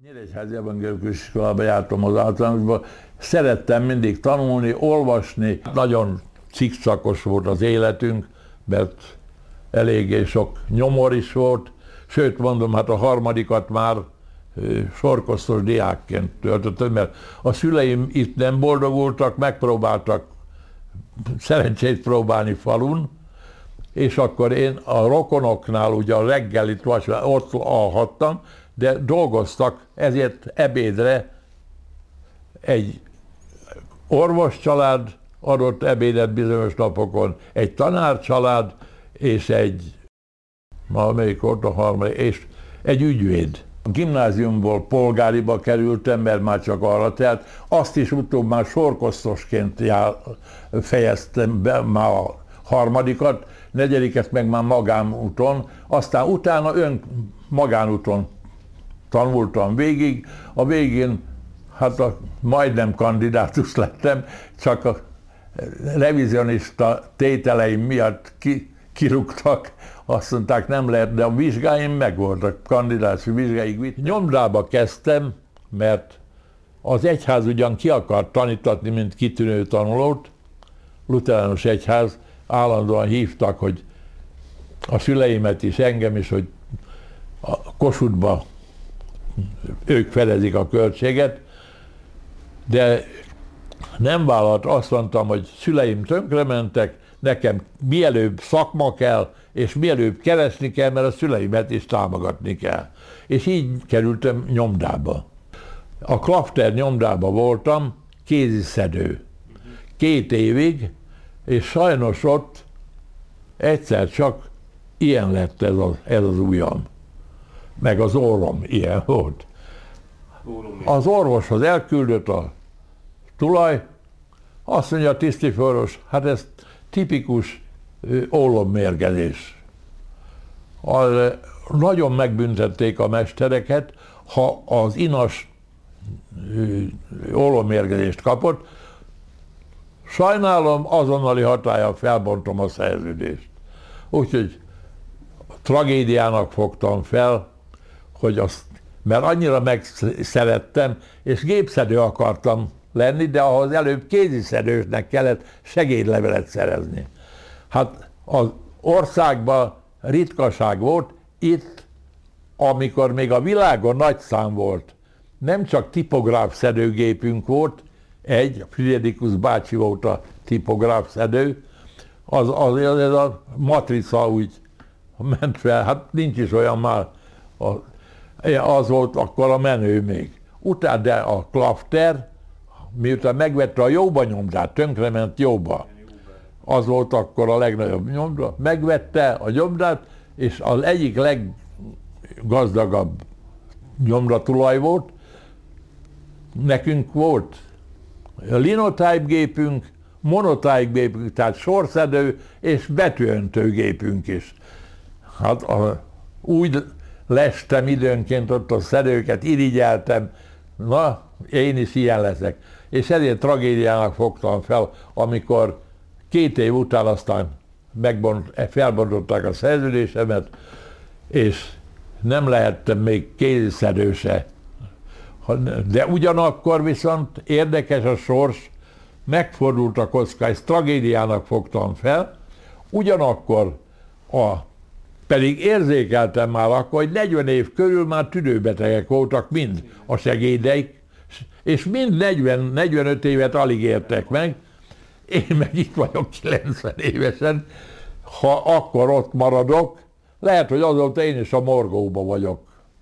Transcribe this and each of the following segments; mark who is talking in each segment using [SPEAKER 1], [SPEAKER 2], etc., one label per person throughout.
[SPEAKER 1] Nyíregyházi evangélikus iskolába jártam az általánosban, szerettem mindig tanulni, olvasni. Nagyon cikcakos volt az életünk, mert eléggé sok nyomor is volt, sőt mondom, hát a harmadikat már sorkosztos diákként töltöttem, mert a szüleim itt nem boldogultak, megpróbáltak szerencsét próbálni falun, és akkor én a rokonoknál ugye a reggelit ott alhattam, de dolgoztak, ezért ebédre egy orvoscsalád adott ebédet bizonyos napokon, egy tanárcsalád, és és egy ügyvéd. A gimnáziumból polgáriba kerültem, mert már csak arra telt, azt is utóbb már sorkosztosként fejeztem be már a harmadikat, negyediket meg már magánúton, aztán utána magánúton tanultam végig, a végén hát majdnem kandidátus lettem, csak a revizionista tételeim miatt kirúgtak, azt mondták nem lehet, de a vizsgáim megvoltak, kandidátusi vizsgáig. Nyomdába kezdtem, mert az egyház ugyan ki akart tanítatni, mint kitűnő tanulót, lutheránus egyház, állandóan hívtak, hogy a szüleimet is, engem is, hogy a Kossuthba ők fedezik a költséget, de nem vállalt, azt mondtam, hogy szüleim tönkrementek, nekem mielőbb szakma kell, és mielőbb keresni kell, mert a szüleimet is támogatni kell. És így kerültem nyomdába. A Klafter nyomdába voltam, kéziszedő. 2 évig, és sajnos ott egyszer csak ilyen lett ez az ujjam. Meg az orrom ilyen volt. Az orvoshoz elküldött a tulaj, azt mondja a tisztifőrös, hát ez tipikus ólommérgezés. Nagyon megbüntették a mestereket, ha az inas ólommérgezést kapott. Sajnálom, azonnali hatállyal felbontom a szerződést. Úgyhogy tragédiának fogtam fel, hogy mert annyira megszerettem, és gépszedő akartam lenni, de ahhoz előbb kéziszedősnek kellett segédlevelet szerezni. Hát az országban ritkaság volt, itt, amikor még a világon nagy szám volt, nem csak tipográf szedőgépünk volt, a Friedrichus bácsi volt a tipográf szedő, ez a matrica úgy ment fel, hát nincs is olyan már, az volt akkor a menő még. Utána de a Klafter, miután megvette a Jóba nyomdát, tönkrement Jóba, az volt akkor a legnagyobb nyomda, megvette a nyomdát, és az egyik leggazdagabb nyomdatulaj volt, nekünk volt linotype gépünk, monotype gépünk, tehát sorszedő és betűöntő gépünk is. Hát úgy lestem időnként ott a szedőket, irigyeltem, na, én is ilyen leszek. És ezért tragédiának fogtam fel, amikor 2 év után aztán felbontották a szerződésemet, és nem lehettem még kéziszedő se. De ugyanakkor viszont érdekes a sors, megfordult a kocka, ezt tragédiának fogtam fel, ugyanakkor pedig érzékeltem már akkor, hogy 40 év körül már tüdőbetegek voltak mind a segédeik, és mind 40-45 évet alig értek meg, én meg itt vagyok 90 évesen, ha akkor ott maradok, lehet, hogy azóta én is a morgóba vagyok.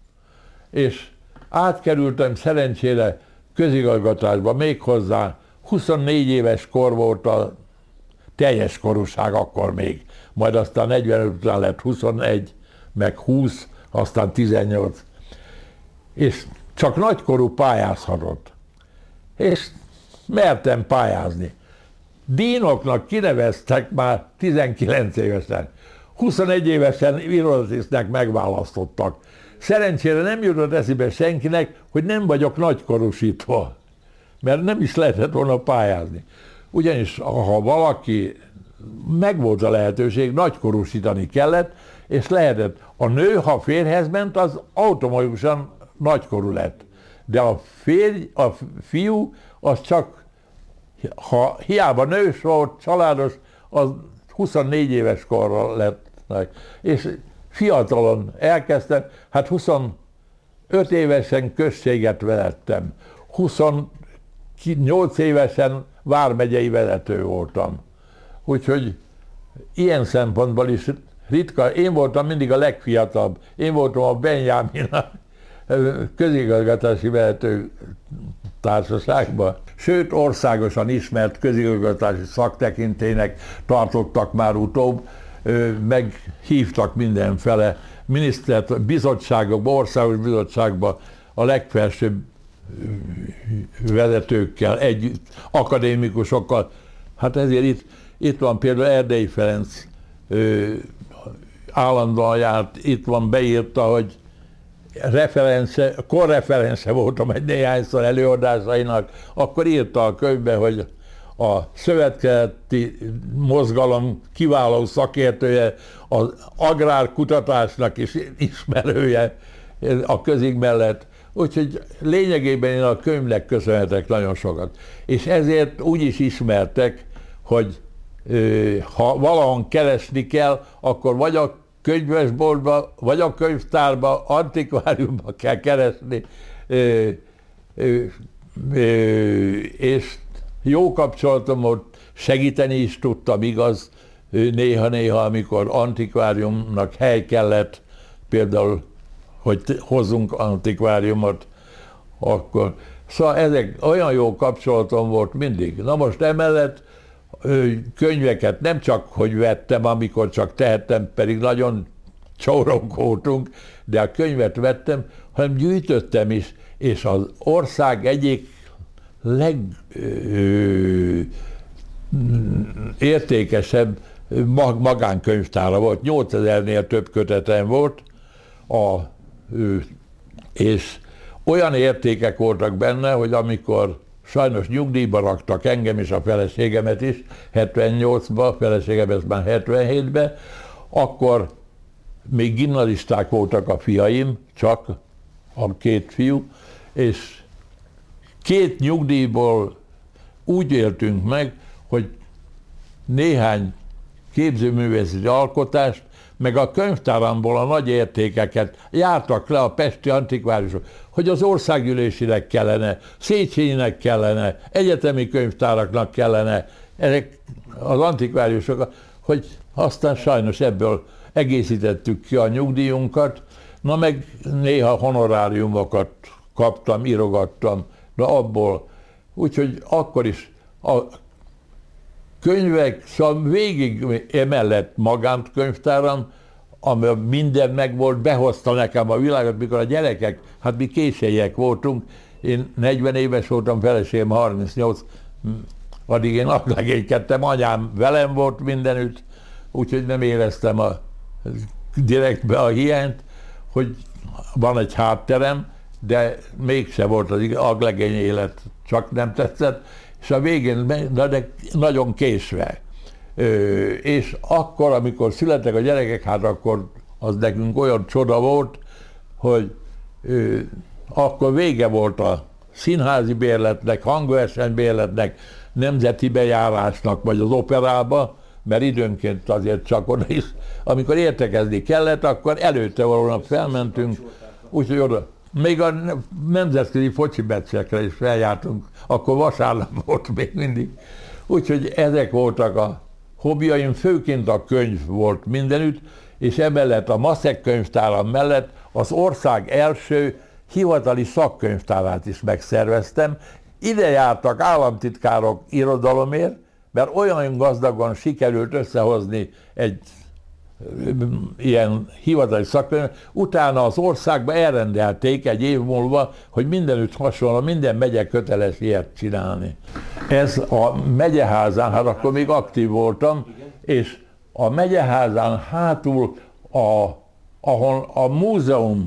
[SPEAKER 1] És átkerültem szerencsére közigazgatásba, méghozzá 24 éves kor volt a teljes korúság akkor még, majd aztán 45 után lett 21, meg 20, aztán 18. És csak nagykorú pályázhatott. És mertem pályázni. Dínoknak kineveztek már 19 évesen. 21 évesen irodatisztnek megválasztottak. Szerencsére nem jutott eszébe senkinek, hogy nem vagyok nagykorúsítva, mert nem is lehetett volna pályázni. Ugyanis ha valaki, megvolt a lehetőség, nagykorúsítani kellett, és lehetett. A nő, ha férjhez ment, az automatikusan nagykorú lett. de a fiú az csak, ha hiába nős volt, családos, az 24 éves korra lett. És fiatalon elkezdtem, hát 25 évesen községet vezettem, 28 évesen vármegyei vezető voltam. Úgyhogy ilyen szempontból is ritka, én voltam mindig a legfiatalabb, én voltam a Benjamin közigazgatási vezető társaságban. Sőt, országosan ismert közigazgatási szaktekintélynek tartottak már utóbb, meghívtak mindenfele minisztert, bizottságokba, országos bizottságba a legfelsőbb vezetőkkel együtt, akadémikusokkal. Hát ezért itt van például Erdélyi Ferenc állandóan járt, itt van beírta, hogy korreferense voltam egy néhányszor előadásainak, akkor írta a könyvbe, hogy a szövetkezeti mozgalom kiváló szakértője, az agrárkutatásnak is ismerője a közig mellett. Úgyhogy lényegében én a könyvnek köszönhetek nagyon sokat. És ezért úgy is ismertek, hogy ha valahol keresni kell, akkor vagy a könyvesboltba, vagy a könyvtárba, antikváriumba kell keresni, és jó kapcsolatom volt, segíteni is tudtam, igaz, néha-néha, amikor antikváriumnak hely kellett, például, hogy hozzunk antikváriumot, akkor. Szóval ezek olyan jó kapcsolatom volt mindig. Na most emellett könyveket nem csak, hogy vettem, amikor csak tehettem, pedig nagyon csórok voltunk, de a könyvet vettem, hanem gyűjtöttem is, és az ország egyik legértékesebb magánkönyvtára volt. 8000-nél több kötetem volt, és olyan értékek voltak benne, hogy amikor sajnos nyugdíjba raktak engem és a feleségemet is, 78-ban, feleségemet már 77-ben, akkor még gimnazisták voltak a fiaim, csak a két fiú, és 2 nyugdíjból úgy éltünk meg, hogy néhány képzőművészeti alkotást, meg a könyvtáramból a nagy értékeket jártak le a pesti antikváriusok, hogy az országgyűlésinek kellene, Széchenyinek kellene, egyetemi könyvtáraknak kellene, ezek az antikváriusok, hogy aztán sajnos ebből egészítettük ki a nyugdíjunkat, na meg néha honoráriumokat kaptam, írogattam, de abból, úgyhogy akkor is a könyvek, szóval végig emellett magánkönyvtáram, ami minden megvolt, behozta nekem a világot, mikor a gyerekek, hát mi későiek voltunk, én 40 éves voltam, feleségem 38, addig én legénykedtem, anyám velem volt mindenütt, úgyhogy nem éreztem direktbe a hiányt, hogy van egy hátterem, de mégse volt az aglegény élet, csak nem tetszett, és a végén de nagyon késve. És akkor, amikor születtek a gyerekek, hát akkor az nekünk olyan csoda volt, hogy akkor vége volt a színházi bérletnek, hangversenybérletnek, nemzeti bejárásnak, vagy az operába, mert időnként azért csak oda is, amikor értekezni kellett, akkor előtte valóban felmentünk, úgyhogy oda. Még a nemzetközi foci meccsekre is feljártunk, akkor vasárnap volt még mindig. Úgyhogy ezek voltak a hobbiaim, főként a könyv volt mindenütt, és emellett a Maszek könyvtáram mellett az ország első hivatali szakkönyvtárát is megszerveztem. Ide jártak államtitkárok irodalomért, mert olyan gazdagon sikerült összehozni egy ilyen hivatali szakkönyv, utána az országba elrendelték egy év múlva, hogy mindenütt hasonló, minden megye köteles ilyet csinálni. Ez a megyeházán, hát akkor még aktív voltam, és a megyeházán hátul, ahol a múzeumnak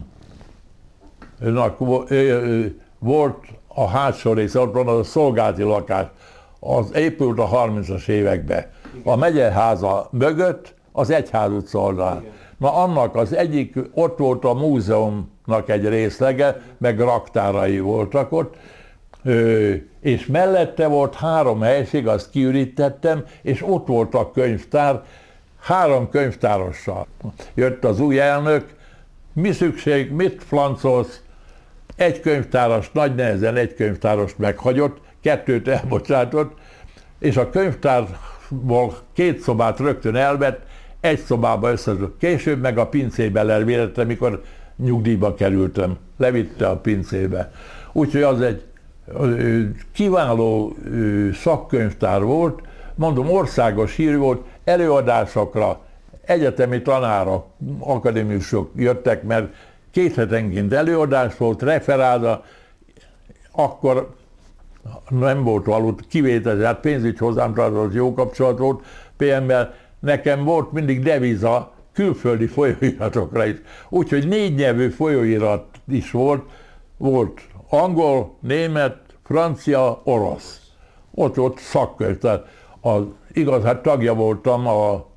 [SPEAKER 1] volt a hátsó része, ott van az a szolgálati lakás, az épült a 30-as években. A megyeháza mögött az Egyház utca oldalán. Na annak az egyik, ott volt a múzeum banknak egy részlege, meg raktárai voltak ott, és mellette volt 3 helység, azt kiürítettem, és ott volt a könyvtár, 3 könyvtárossal. Jött az új elnök, mi szükség, mit flancolsz? Egy könyvtáros, nagy nehezen egy könyvtárost meghagyott, 2 elbocsátott, és a könyvtárból 2 szobát rögtön elvett, egy szobába összezott. Később meg a pincébe levélte, mikor nyugdíjba kerültem. Levitte a pincébe. Úgyhogy az egy kiváló szakkönyvtár volt, mondom, országos hírű volt, előadásokra egyetemi tanárok, akadémikusok jöttek, mert 2 hetenként előadás volt, referálda, akkor nem volt valut kivétel, hát pénzügy hozzám tartozott, jó kapcsolat volt PM-mel, nekem volt mindig deviza külföldi folyóiratokra is. Úgyhogy 4 nyelvű folyóirat is volt angol, német, francia, orosz. Ott volt szakkönyv. Igaz, hát tagja voltam a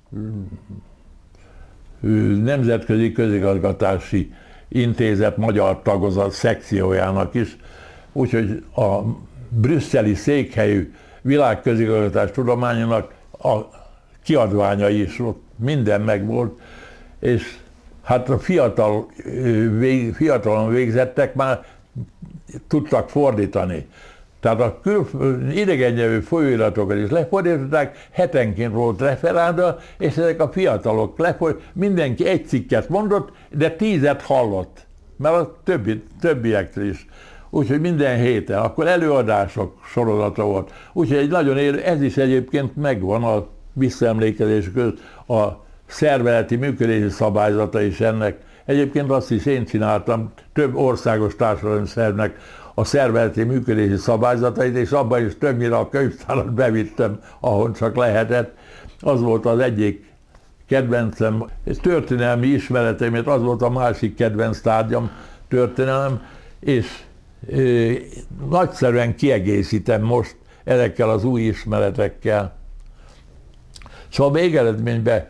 [SPEAKER 1] Nemzetközi Közigazgatási Intézet magyar tagozat szekciójának is, úgyhogy a brüsszeli székhelyű világközigazgatás tudományának a kiadványai is ott minden megvolt, és hát a fiatalon végzettek már tudtak fordítani. Tehát a idegen nyelvű folyóiratokat is lefordították, hetenként volt referálda, és ezek a fiatalok mindenki egy cikket mondott, de 10-et hallott, mert a többiektől is. Úgyhogy minden héten, akkor előadások sorozata volt. Úgyhogy egy nagyon ez is egyébként megvan a visszaemlékezés között, a szervezeti működési szabályzata is ennek. Egyébként azt is én csináltam, több országos társadalmi szervnek a szervezeti működési szabályzatait, és abban is többnyire a könyvtárat bevittem, ahol csak lehetett. Az volt az egyik kedvencem, történelmi ismereteim, az volt a másik kedvenc tárgyam, történelem, és nagyszerűen kiegészítem most ezekkel az új ismeretekkel. Szóval végeredményben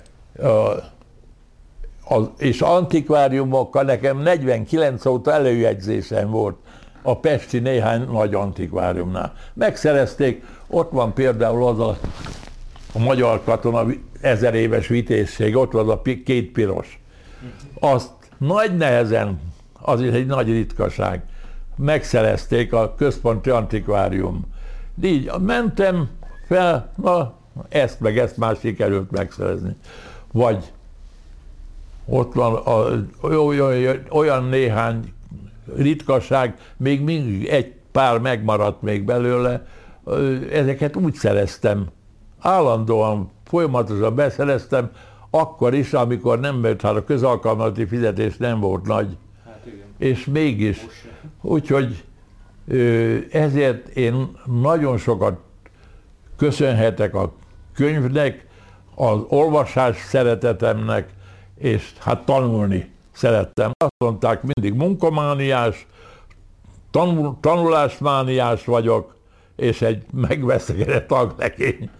[SPEAKER 1] és antikváriumokkal nekem 49 óta előjegyzésem volt a pesti néhány nagy antikváriumnál. Megszerezték, ott van például az a magyar katona 1000 éves vitézség, ott van a 2 piros. Azt nagy nehezen, az is egy nagy ritkaság, megszerezték a központi antikvárium. Így mentem fel, na ezt meg ezt már sikerült megszerezni. Vagy ott van olyan néhány ritkaság, még mindig egy pár megmaradt még belőle, ezeket úgy szereztem. Állandóan, folyamatosan beszereztem, akkor is, amikor nem volt, hát a közalkalmazati fizetés nem volt nagy. Hát igen. És mégis. Úgyhogy ezért én nagyon sokat köszönhetek a könyvnek, az olvasás szeretetemnek, és hát tanulni szerettem. Azt mondták, mindig munkamániás, tanulásmániás vagyok, és egy megveszegedett taglekény.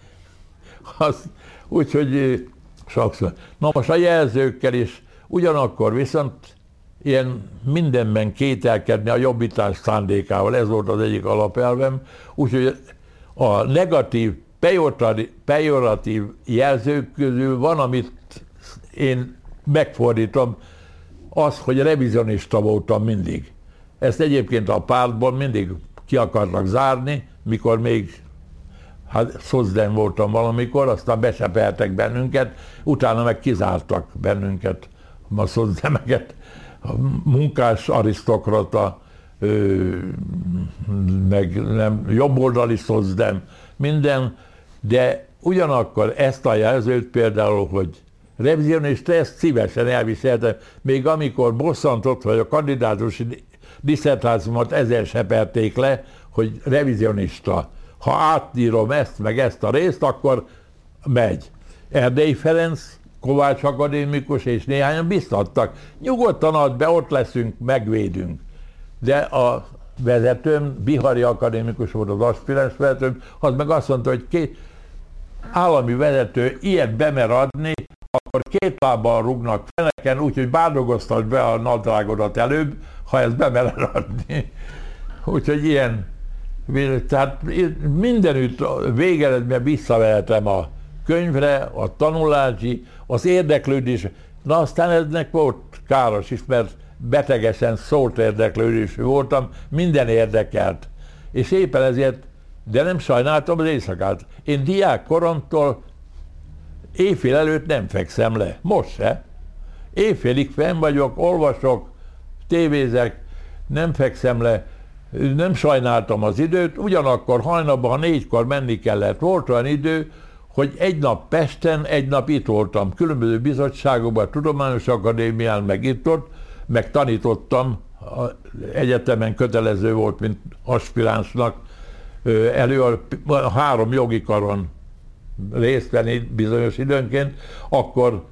[SPEAKER 1] Úgyhogy sokszor. Na most a jelzőkkel is, ugyanakkor viszont ilyen mindenben kételkedni a jobbítás szándékával, ez volt az egyik alapelvem, úgyhogy a negatív, pejoratív jelzők közül van, amit én megfordítom, az, hogy revizionista voltam mindig. Ezt egyébként a pártban mindig ki akarnak zárni, mikor még szocdem voltam valamikor, aztán besepeltek bennünket, utána meg kizártak bennünket, a szocdemeket, a munkás arisztokrata, meg nem, jobboldali szocdem, minden, de ugyanakkor ezt a jelzőt például, hogy revizionista, ezt szívesen elviseltem, még amikor bosszantott, vagy a kandidátusi disszertációmat ezzel seperték le, hogy revizionista. Ha átírom ezt meg ezt a részt, akkor megy. Erdélyi Ferenc, Kovács akadémikus és néhányan biztattak. Nyugodtan add be, ott leszünk, megvédünk. De a vezetőm, Bihari akadémikus volt az aspiráns vezetőm, az meg azt mondta, hogy állami vezető ilyet bemer adni, akkor két lábbal rúgnak feneken, úgyhogy bárdogoztasd be a nadrágodat előbb, ha ezt bemered adni. Úgyhogy ilyen, tehát mindenütt végeredményben visszavehetem a könyvre, a tanulási, az érdeklődés. Na aztán ennek volt káros is, mert betegesen szólt érdeklődésű voltam, minden érdekelt. És éppen ezért, de nem sajnáltam az éjszakát. Én diák koromtól éjfél előtt nem fekszem le, most se. Éjfélig fenn vagyok, olvasok, tévézek, nem fekszem le, nem sajnáltam az időt, ugyanakkor hajnalban 4-kor menni kellett. Volt olyan idő, hogy egy nap Pesten, egy nap itt voltam, különböző bizottságokban, Tudományos Akadémián, meg itt-ott, meg tanítottam, egyetemen kötelező volt, mint aspiránsnak, a 3 jogi karon részt venni bizonyos időnként, akkor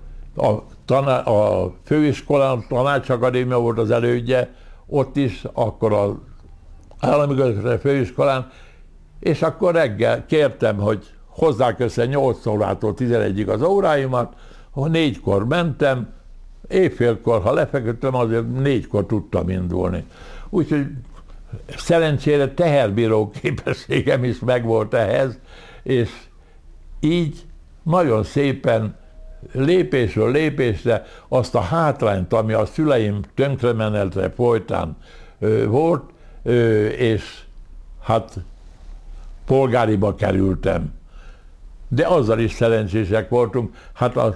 [SPEAKER 1] a főiskolán, a Tanácsakadémia volt az elődje, ott is, akkor az állami közösségi főiskolán, és akkor reggel kértem, hogy hozzák össze 8 órától 11-ig az óráimat, 4-kor mentem, éjfélkor, ha lefeküdtem, azért 4-kor tudtam indulni. Úgyhogy szerencsére teherbíró képességem is megvolt ehhez, és így nagyon szépen lépésről lépésre azt a hátrányt, ami a szüleim tönkremenetre folytán volt, és hát polgáriba kerültem. De azzal is szerencsések voltunk, hát az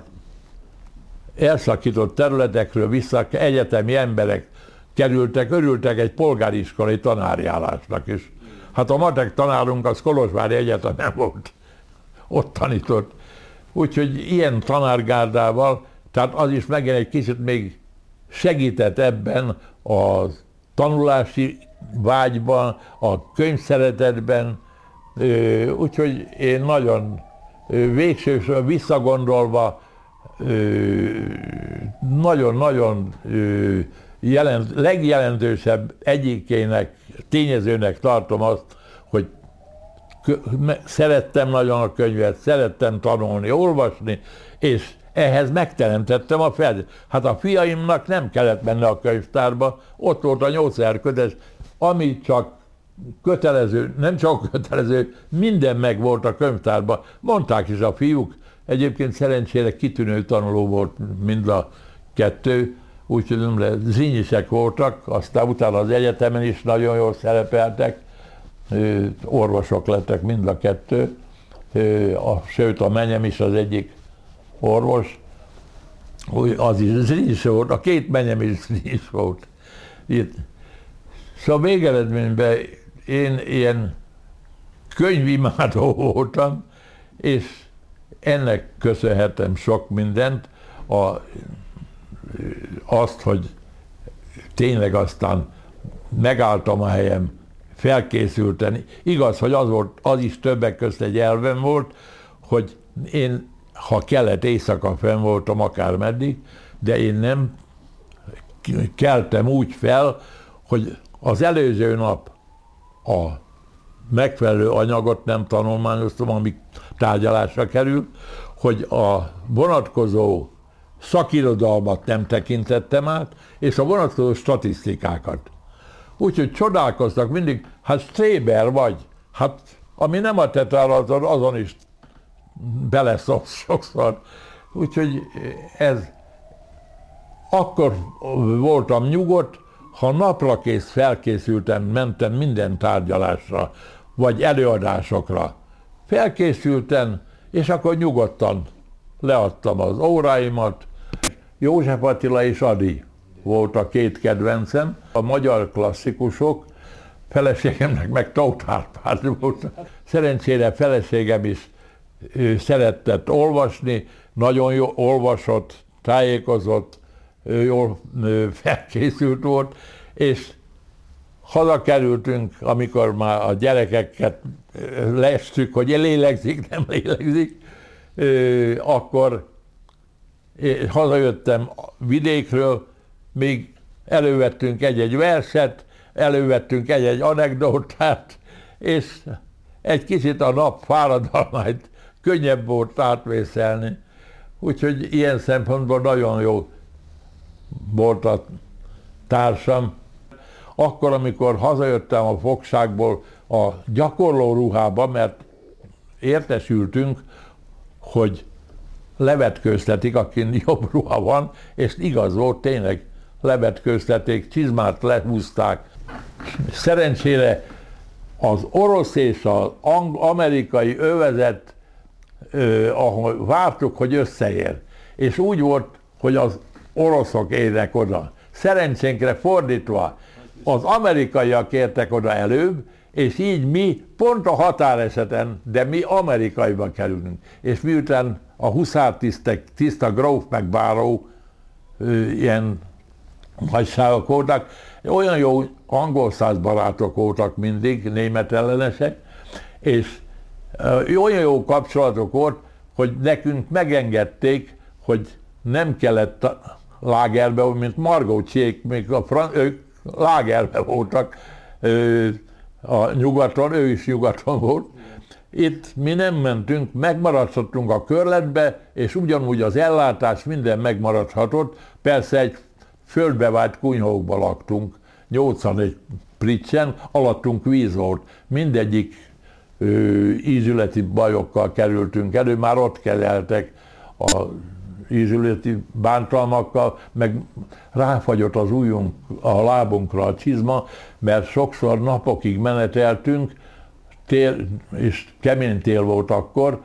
[SPEAKER 1] elszakított területekről vissza egyetemi emberek kerültek, örültek egy polgári iskolai tanárjárásnak is. Hát a matek tanárunk az Kolozsvári Egyetemen volt, ott tanított. Úgyhogy ilyen tanárgárdával, tehát az is megint egy kicsit még segített ebben a tanulási vágyban, a könyvszeretetben, úgyhogy én nagyon végsősorban visszagondolva nagyon-nagyon legjelentősebb egyikének, tényezőnek tartom azt, hogy szerettem nagyon a könyvet, szerettem tanulni, olvasni, és ehhez megteremtettem a feltételt. Hát a fiaimnak nem kellett menni a könyvtárba, ott volt a 8 könyv, ami csak kötelező, nem csak kötelező, minden meg volt a könyvtárban. Mondták is a fiúk, egyébként szerencsére kitűnő tanuló volt mind a kettő, úgyhogy zsinyisek voltak, aztán utána az egyetemen is nagyon jól szerepeltek, orvosok lettek mind a kettő, sőt a menyem is az egyik orvos, az is zsinyis volt, a 2 menyem is zsinyis volt. Szóval végeredményben én ilyen könyvimádó voltam, és ennek köszönhetem sok mindent, azt, hogy tényleg aztán megálltam a helyem, felkészülten. Igaz, hogy az is többek közt egy elvem volt, hogy én, ha kellett, éjszaka fenn voltam akármeddig, de én nem keltem úgy fel, hogy az előző nap a megfelelő anyagot nem tanulmányoztam, ami tárgyalásra került, hogy a vonatkozó szakirodalmat nem tekintettem át, és a vonatkozó statisztikákat. Úgyhogy csodálkoztak mindig, hát Stréber vagy, hát ami nem a te tárlatod, azon is beleszólsz sokszor. Úgyhogy ez, akkor voltam nyugodt, ha naprakész felkészültem, mentem minden tárgyalásra, vagy előadásokra. Felkészültem, és akkor nyugodtan leadtam az óráimat. József Attila és Ady volt a 2 kedvencem. A magyar klasszikusok, feleségemnek meg Tóth Árpád volt. Szerencsére feleségem is szeretett olvasni, nagyon jól olvasott, tájékozott, jól felkészült volt, és hazakerültünk, amikor már a gyerekeket lestük, hogy lélegzik, nem lélegzik, akkor hazajöttem vidékről, még elővettünk egy-egy verset, elővettünk egy-egy anekdótát, és egy kicsit a nap fáradalmát könnyebb volt átvészelni. Úgyhogy ilyen szempontból nagyon jó volt a társam. Akkor, amikor hazajöttem a fogságból a gyakorló ruhába, mert értesültünk, hogy levetkőztetik, akin jobb ruha van, és igaz volt, tényleg levetkőzteték, csizmát lehúzták. Szerencsére az orosz és az amerikai övezet, ahol vártuk, hogy összeér. És úgy volt, hogy az oroszok érnek oda. Szerencsénkre fordítva, az amerikaiak értek oda előbb, és így mi pont a határeseten, de mi amerikaiba kerülünk. És miután a huszártisztek, tiszta gróf meg báró ilyen nagyságok voltak, olyan jó angol száz barátok voltak mindig, német ellenesek, és olyan jó kapcsolatok volt, hogy nekünk megengedték, hogy nem kellett lágerbe, mint Margócsiék, még ők lágerbe voltak a nyugaton, ő is nyugaton volt. Itt mi nem mentünk, megmaradhattunk a körletbe, és ugyanúgy az ellátás minden megmaradhatott, persze egy földbevált kunyhókba laktunk, 81 pricsen, alattunk víz volt, mindegyik ízületi bajokkal kerültünk elő, már ott kezeltek a ízületi bántalmakkal, meg ráfagyott az ujjunk, a lábunkra a csizma, mert sokszor napokig meneteltünk, tél, és kemény tél volt akkor,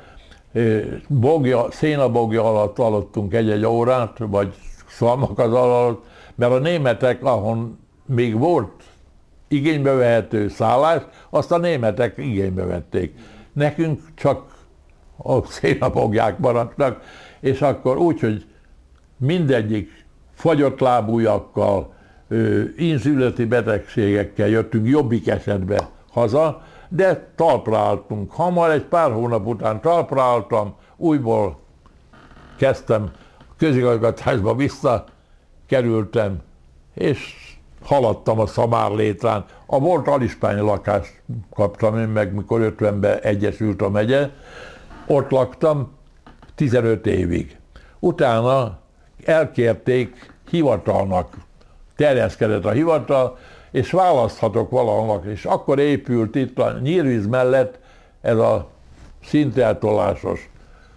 [SPEAKER 1] szénabogja alatt aludtunk egy-egy órát, vagy szalmakaz alatt, mert a németek, ahol még volt igénybe vehető szállás, azt a németek igénybe vették. Nekünk csak a szénabogják maradtak, és akkor úgy, hogy mindegyik fagyott lábújakkal, ízületi betegségekkel jöttünk jobbik esetben haza, de talpra álltunk. Hamar, egy pár hónap után talpra álltam, újból kezdtem közigazgatásba, visszakerültem, és haladtam a szamárlétrán. A volt alispányi lakást kaptam én meg, mikor 50-ben egyesült a megye. Ott laktam 15 évig. Utána elkérték hivatalnak, terjeszkedett a hivatal, és választhatok valahol, és akkor épült itt a Nyírvíz mellett ez a szinteltolásos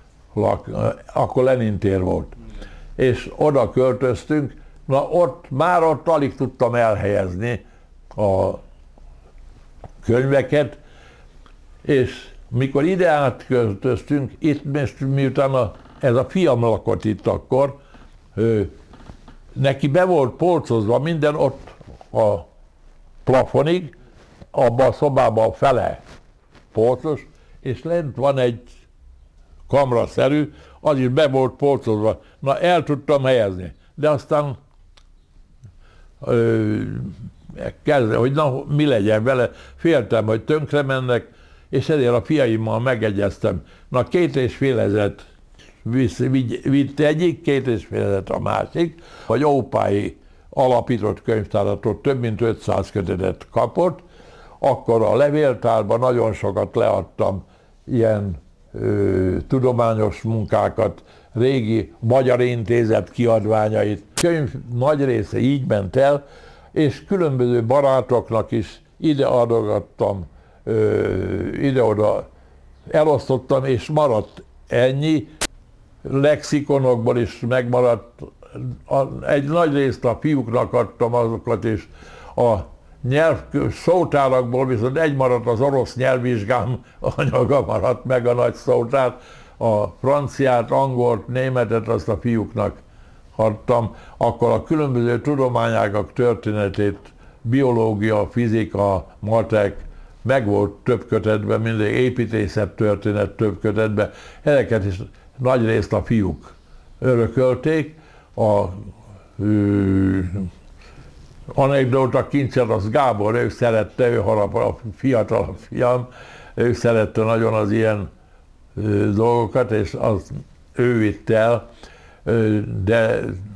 [SPEAKER 1] akkor Lenin tér volt. És oda költöztünk, ott alig tudtam elhelyezni a könyveket, és mikor ide átköltöztünk, itt miután ez a fiam lakott itt akkor, neki be volt polcozva minden ott a plafonig, abban a szobában a fele polcos, és lent van egy kamraszerű, az is be volt polcozva. Na, el tudtam helyezni. De aztán kezdve, hogy na, mi legyen vele, féltem, hogy tönkre mennek, és ezért a fiaimmal megegyeztem. Na, 2500 vitt egyik, 2500 a másik. A Jópályi alapított könyvtáratot több mint 500 kötetet kapott, akkor a levéltárban nagyon sokat leadtam ilyen tudományos munkákat, régi Magyar Intézet kiadványait. A könyv nagy része így ment el, és különböző barátoknak is ide adogattam, ide-oda elosztottam, és maradt ennyi. Lexikonokból is megmaradt, egy nagy részt a fiúknak adtam azokat, és a szótárakból viszont egy maradt, az orosz nyelvvizsgám anyaga maradt meg, a nagy szótár, a franciát, angolt, németet azt a fiúknak adtam, akkor a különböző tudományágak történetét, biológia, fizika, matek, meg volt több kötetben, mindig építészet történet több kötetben, ezeket is nagy részt a fiúk örökölték. A anekdóta kincset az Gábor, ő szerette, ő a fiatalabb fiam, ő szerette nagyon az ilyen dolgokat, és az ő vitt el, de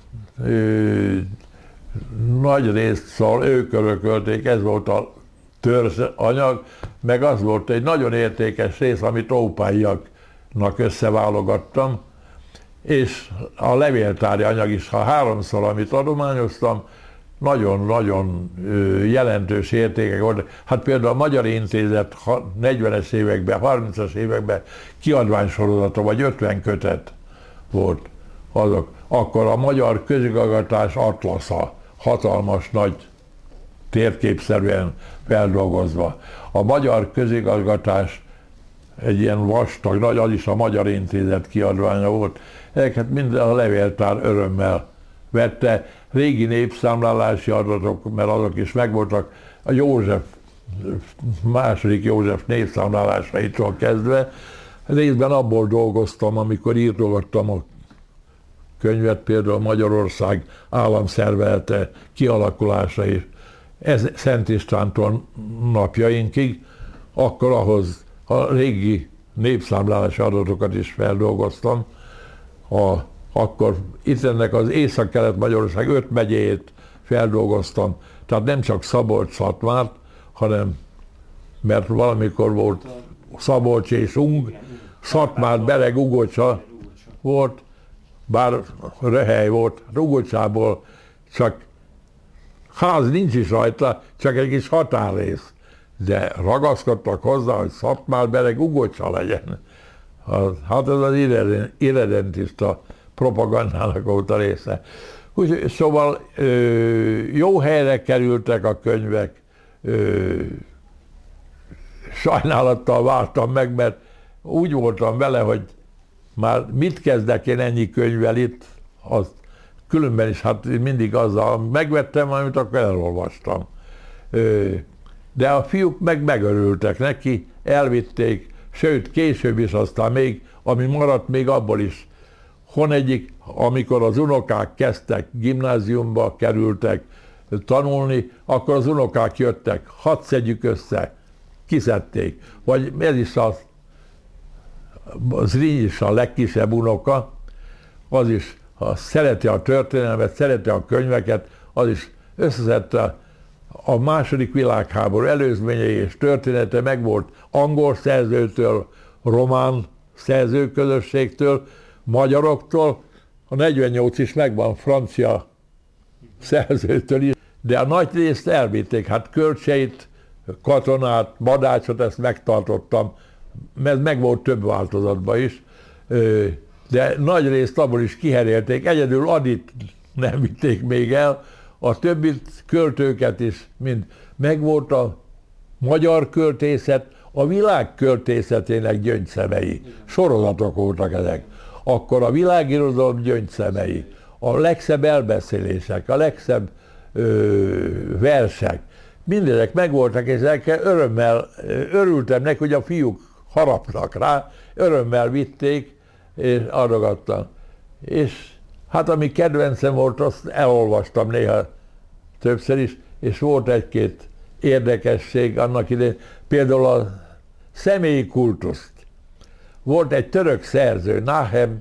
[SPEAKER 1] nagy részt szóval ők örökölték, ez volt a törzs anyag, meg az volt egy nagyon értékes rész, amit ópályiaknak összeválogattam, és a levéltári anyag is, ha háromszor, amit adományoztam, nagyon-nagyon jelentős értékek voltak. Hát például a Magyar Intézet 40-es években, 30-as években kiadványsorozata, vagy 50 kötet volt azok. Akkor a magyar közigazgatás atlasza, hatalmas nagy térképszerűen feldolgozva. A magyar közigazgatás egy ilyen vastag, nagy, az is a Magyar Intézet kiadványa volt. Ezeket minden a levéltár örömmel vette. Régi népszámlálási adatok, mert azok is megvoltak, a második József népszámlálásaitól kezdve. Részben abból dolgoztam, amikor írtogattam a könyvet, például Magyarország államszervezete kialakulása is. Ez Szent Istvántól napjainkig, akkor ahhoz a régi népszámlálási adatokat is feldolgoztam. Akkor itt ennek az Észak-Kelet-Magyarország 5 megyét feldolgoztam, tehát nem csak Szabolcs-Szatmárt, hanem, mert valamikor volt Szabolcs és Ung, Szatmár, Bereg, Ugocsa volt, bár Röhely volt, Ugocsából csak ház nincs is rajta, csak egy kis határrész. De ragaszkodtak hozzá, hogy Szatmár, Bereg, Ugocsa legyen. Hát ez az irredentista propagandának volt a része. Szóval jó helyre kerültek a könyvek, sajnálattal vártam meg, mert úgy voltam vele, hogy már mit kezdek én ennyi könyvvel itt, azt különben is hát mindig azzal megvettem, amit akkor elolvastam. De a fiúk megörültek neki, elvitték, sőt később is aztán még, ami maradt még abból is. Honegyik, amikor az unokák kezdtek, gimnáziumba kerültek tanulni, akkor az unokák jöttek, hadd szedjük össze, kiszedték. Vagy ez is az Zrínyi is a legkisebb unoka, az is szereti a történelmet, szereti a könyveket, az is összeszedte a második világháború előzményei és története, megvolt angol szerzőtől, román szerzőközösségtől, magyaroktól, a 48 is megvan francia szerzőtől is, de a nagy részt elvitték, hát Kölcseit, Katonát, Badácsot, ezt megtartottam, mert meg volt több változatban is, de nagy részt abból is kiherélték, egyedül Adit nem vitték még el, a többi költőket is mind. Megvolt a magyar költészet, a világ költészetének gyöngyszemei. Sorozatok voltak ezek. Akkor a világirodalom gyöngyszemei, a legszebb elbeszélések, a legszebb versek, mindezek megvoltak, és ezekkel örömmel örültem neki, hogy a fiúk harapnak rá, örömmel vitték, és adogattam. És hát ami kedvencem volt, azt elolvastam néha többször is, és volt egy-két érdekesség annak idején, például a személyi kultuszt. Volt egy török szerző, Nahem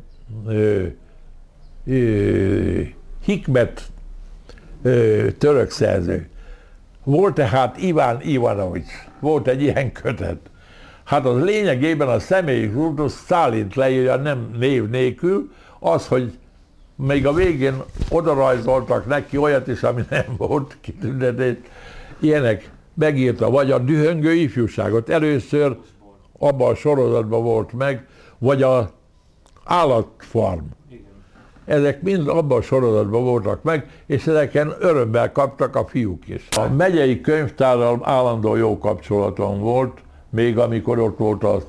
[SPEAKER 1] Hikmet török szerző. Volt tehát Iván Ivanovics, volt egy ilyen kötet. Hát az lényegében a személyi kultusz Sztálint leírja, nem név nélkül, az, hogy még a végén odarajzoltak neki olyat is, ami nem volt kitüntetés. Ilyenek megírta, vagy a Dühöngő ifjúságot. Először abban a sorozatban volt meg, vagy a Állatfarm. Ezek mind abban a sorozatban voltak meg, és ezeken örömmel kaptak a fiúk is. A megyei könyvtárral állandó jó kapcsolatom volt, még amikor ott volt a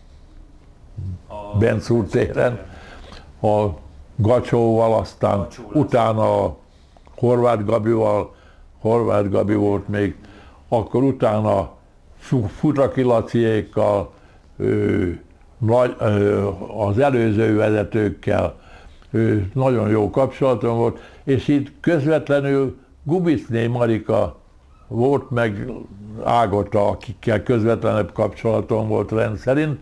[SPEAKER 1] Bencúr téren, a Gacsóval, aztán utána a Horváth Gabi volt még, akkor utána Futaki Laciékkal, az előző vezetőkkel nagyon jó kapcsolatom volt, és itt közvetlenül Gubicné Marika volt, meg Ágota, akikkel közvetlenebb kapcsolatom volt rendszerint.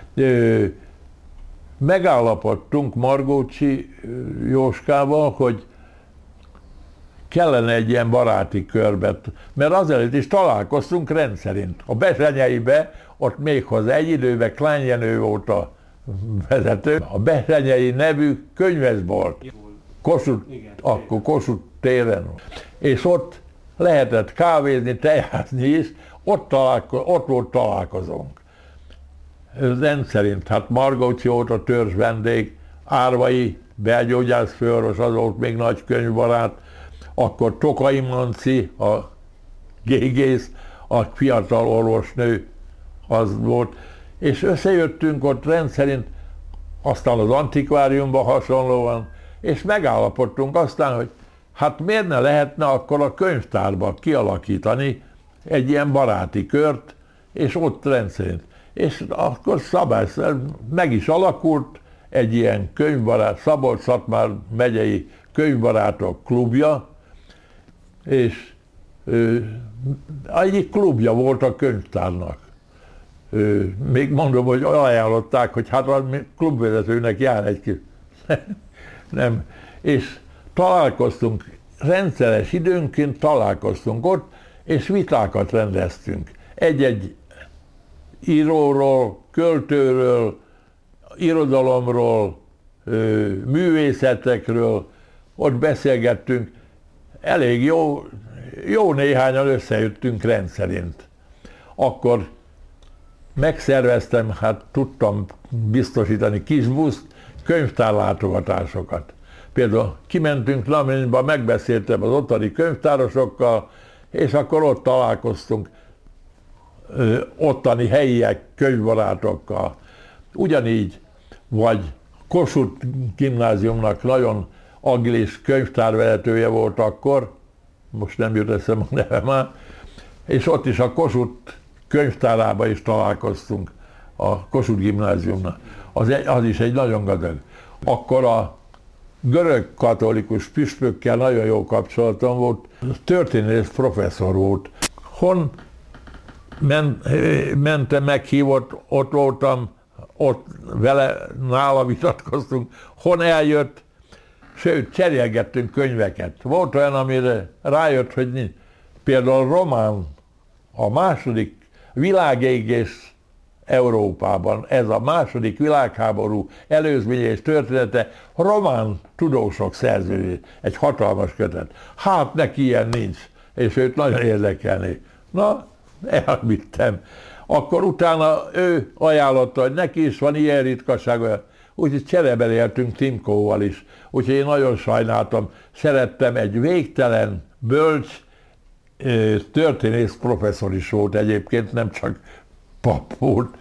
[SPEAKER 1] Megállapodtunk Margócsi Jóskával, hogy kellene egy ilyen baráti körbet, mert azelőtt is találkoztunk rendszerint. A Besenyeibe, ott méghozzá egy időben Klein Jenő volt a vezető, a Besenyei nevű könyvesbolt, Kossuth téren. És ott lehetett kávézni, tejázni is, ott volt találkozónk. Rendszerint, hát Margóczi volt a törzs vendég, Árvai belgyógyász főorvos, az volt még nagy könyvbarát, akkor Tokai Manci, a gégész, a fiatal orvosnő, az volt, és összejöttünk ott rendszerint, aztán az antikváriumban hasonlóan, és megállapodtunk aztán, hogy hát miért ne lehetne akkor a könyvtárban kialakítani egy ilyen baráti kört, és ott rendszerint. És akkor meg is alakult egy ilyen könyvbarát, Szabolcs-Szatmár megyei könyvbarátok klubja, és egyik klubja volt a könyvtárnak. Még mondom, hogy ajánlották, hogy hát a klubvezetőnek jár egy kis. Nem. És találkoztunk, rendszeres időnként találkoztunk ott, és vitákat rendeztünk. Egy-egy íróról, költőről, irodalomról, művészetekről, ott beszélgettünk, elég jó néhányan összejöttünk rendszerint. Akkor megszerveztem, hát tudtam biztosítani kis buszt, könyvtárlátogatásokat. Például kimentünk Laményba, megbeszéltem az ottani könyvtárosokkal, és akkor ott találkoztunk ottani helyiek, könyvbarátokkal. Ugyanígy, vagy Kossuth gimnáziumnak nagyon agilis könyvtárvezetője volt akkor, most nem jut eszembe a neve már, és ott is a Kossuth könyvtárában is találkoztunk, a Kossuth gimnáziumnak. Az is egy nagyon gazdag. Akkor a görög katolikus püspökkel nagyon jó kapcsolatom volt, történész professzor volt. Hon mentem, meghívott, ott voltam, ott vele, nála vitatkoztunk, hon eljött, sőt, cserélgettünk könyveket. Volt olyan, amire rájött, hogy nincs. Például román, a második világégés Európában, ez a második világháború előzménye és története, román tudósok szerzője, egy hatalmas kötet. Hát neki ilyen nincs, és őt nagyon érdekelné. Na, elvittem. Akkor utána ő ajánlotta, hogy neki is van ilyen ritkaság, úgyhogy cserébe éltünk Timkóval is. Úgyhogy én nagyon sajnáltam, szerettem, egy végtelen, bölcs, történész professzor is volt egyébként, nem csak pap volt.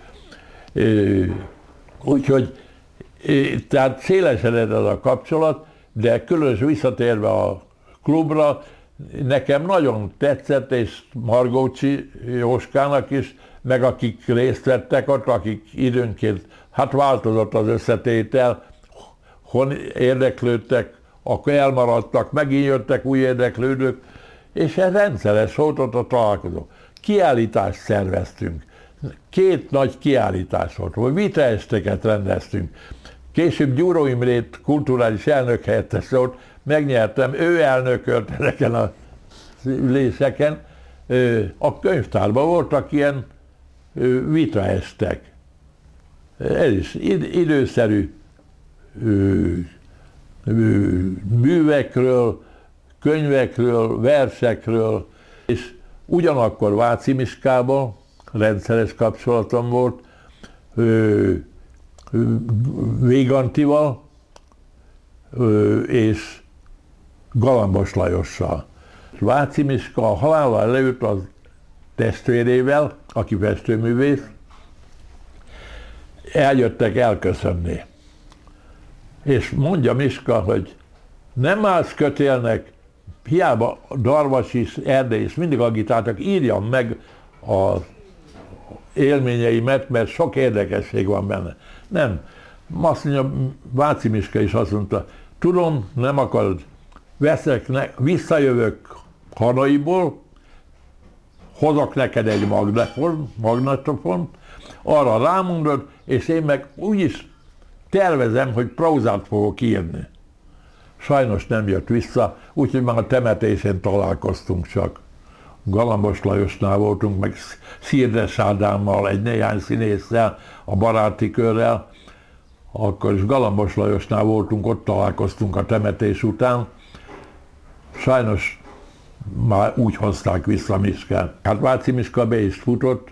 [SPEAKER 1] Úgyhogy tehát szélesedett ez a kapcsolat, de különös visszatérve a klubra, nekem nagyon tetszett, és Margóczi Jóskának is, meg akik részt vettek ott, akik időnként, hát változott az összetétel, hon érdeklődtek, akkor elmaradtak, megint jöttek új érdeklődők, és ez rendszeres volt ott a találkozó. Kiállítást szerveztünk. 2 nagy kiállítás volt, vagy vitaesteket rendeztünk. Később Gyuró Imrét kulturális elnökhelyettes volt, megnyertem, ő elnökölt ezeken a üléseken. A könyvtárban voltak ilyen vitaestek. Ez is időszerű művekről, könyvekről, versekről, és ugyanakkor Váci Miskában rendszeres kapcsolatom volt Végantival és Galambos Lajossal. Váci Miska a halála előtt az testvérével, aki festőművész, eljöttek elköszönni. És mondja Miska, hogy nem állsz kötélnek, hiába Darvas is, Erdély is mindig agitáltak, írjam meg az élményeimet, mert sok érdekesség van benne. Nem. Azt mondja, Váci Miska is azt mondta, tudom, nem akarod, visszajövök Hanaiból, hozok neked egy magnetofont, arra rámondod, és én meg úgyis tervezem, hogy prózát fogok írni. Sajnos nem jött vissza, úgyhogy már a temetésén találkoztunk csak. Galambos Lajosnál voltunk, meg Szirdes Ádámmal, egy néhány színésszel, a baráti körrel. akkor is Galambos Lajosnál voltunk, ott találkoztunk a temetés után. Sajnos már úgy hozták vissza Miskát. Hát Váci Miska be is futott.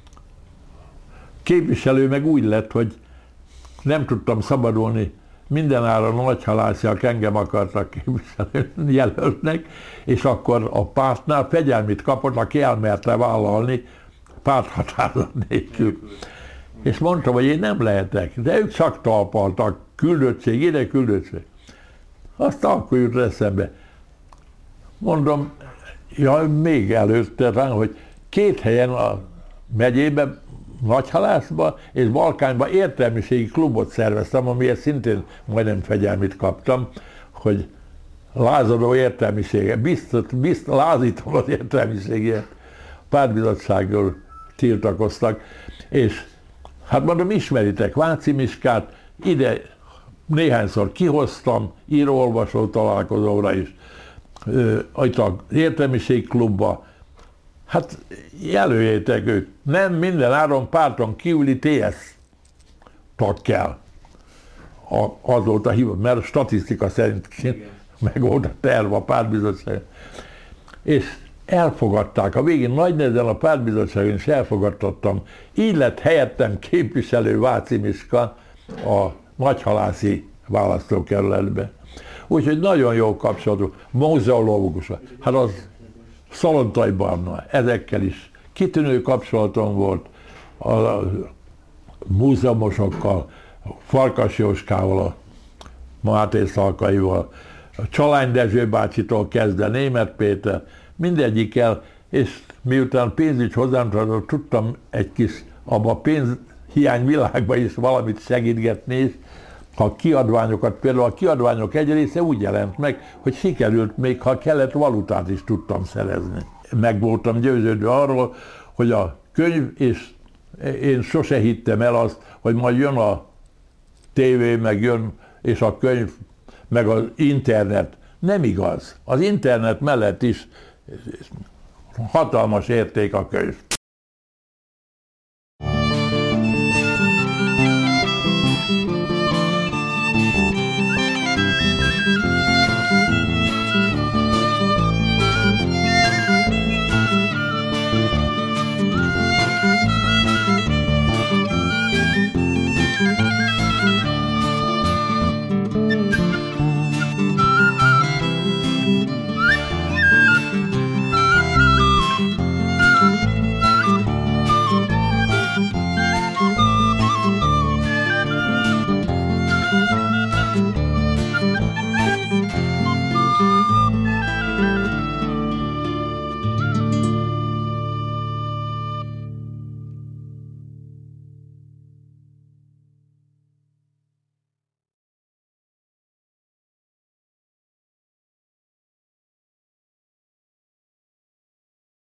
[SPEAKER 1] Képviselő meg úgy lett, hogy nem tudtam szabadulni. Mindenáron nagyhalásziak engem akartak képviselő jelöltnek, és akkor a pártnál fegyelmit kapott, aki elmerte vállalni párthatározat nélkül. És mondtam, hogy én nem lehetek, de ők csak talpaltak, küldöttség ide, küldöttség. Aztán akkor jut eszembe. Mondom, ja, még előtte rá, hogy 2 helyen a megyében, Nagyhalászba és Balkányba értelmiségi klubot szerveztem, amiért szintén majdnem fegyelmit kaptam, hogy lázadó értelmisége, lázítom az értelmiségért, pártbizottsággal tiltakoztak, és hát mondom, ismeritek Váci Miskát, ide néhányszor kihoztam, író-olvasó találkozóra is, itt az értelmiségi klubba, hát jelöljétek őt. Nem minden áron párton kívüli TS tag kell. Az volt a hivat, mert a statisztika szerint meg volt a terv a pártbizottság. És elfogadták. A végén nagy nehezen a pártbizottságon is elfogadtattam. Így lett helyettem képviselő Váci Miska a nagyhalászi választókerületbe. Úgyhogy nagyon jó kapcsolatok. Múzeológus, hát az Szalontai Barna, ezekkel is kitűnő kapcsolatom volt, a múzeumosokkal, Farkas Jóskával, a Máté Szalkaival, a Csalány Dezső bácsitól kezdve Németh Péter, mindegyikkel, és miután pénzügy hozzám tartott, tudtam egy kis abba a pénzhiány világban is valamit segítgetni, és a kiadványokat, például a kiadványok egy része úgy jelent meg, hogy sikerült, még ha kellett, valutát is tudtam szerezni. Meg voltam győződve arról, hogy a könyv, és én sose hittem el azt, hogy majd jön a tévé, meg jön, és a könyv, meg az internet. Nem igaz. Az internet mellett is hatalmas érték a könyv.